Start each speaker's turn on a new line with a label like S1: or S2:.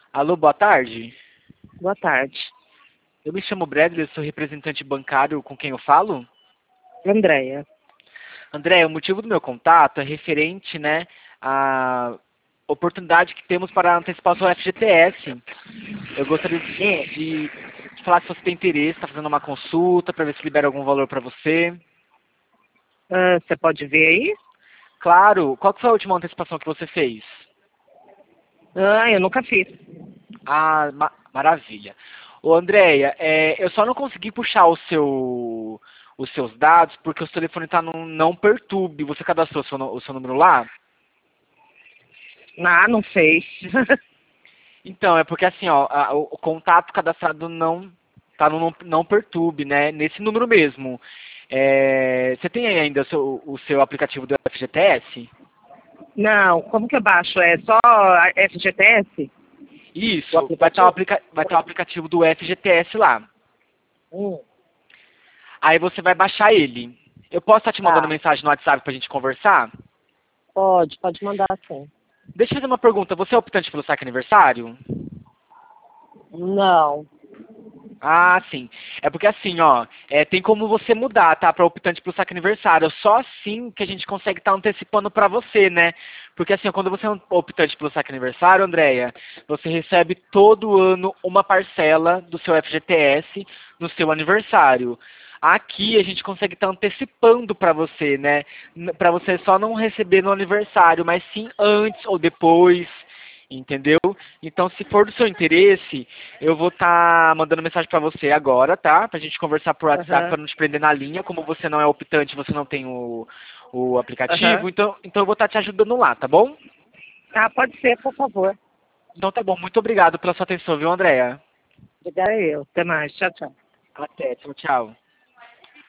S1: Alô, boa tarde.
S2: Boa tarde.
S1: Eu me chamo Bradley, eu sou representante bancário com quem eu falo.
S2: Andréia.
S1: André, o motivo do meu contato é referente, né, à oportunidade que temos para antecipar o seu FGTS. Eu gostaria de falar se você tem interesse, está fazendo uma consulta para ver se libera algum valor para você.
S2: Você pode ver aí?
S1: Claro, qual que foi a última antecipação que você fez?
S2: Eu nunca fiz.
S1: Ah, maravilha. Ô, Andréia, eu só não consegui puxar os seus dados porque o seu telefone está no não perturbe. Você cadastrou o seu número lá?
S2: Não fez.
S1: Então, é porque assim, ó, o contato cadastrado não tá no não perturbe, né? Nesse número mesmo. Você tem aí ainda o seu aplicativo do FGTS?
S2: Não, como que eu baixo? É só a FGTS? O
S1: Isso,
S2: aplicativo?
S1: vai estar o aplicativo do FGTS lá.
S2: Hum,
S1: Aí você vai baixar ele. Eu posso estar te mandando
S2: tá.
S1: mensagem no WhatsApp pra gente conversar?
S2: Pode mandar sim.
S1: Deixa eu fazer uma pergunta. Você é optante pelo saque aniversário?
S2: Não.
S1: Ah, sim. É porque assim, ó, tem como você mudar, tá, para optante pelo saque aniversário. Só assim que a gente consegue estar antecipando para você, né? Porque assim, ó, quando você é um optante pelo saque aniversário, Andréia, você recebe todo ano uma parcela do seu FGTS no seu aniversário. Aqui a gente consegue estar antecipando para você, né? Para você só não receber no aniversário, mas sim antes ou depois. Entendeu? Então, se for do seu interesse, eu vou estar mandando mensagem para você agora, tá? Pra gente conversar por WhatsApp
S2: Aham.
S1: para não te prender na linha. Como você não é optante, você não tem o
S2: Aham.
S1: aplicativo, então eu vou estar te ajudando lá, tá bom?
S2: Pode ser, por favor.
S1: Então tá bom. Muito obrigado pela sua atenção, viu, Andréia?
S2: Obrigada eu. Até mais. Tchau, tchau.
S1: Até. Tchau, tchau.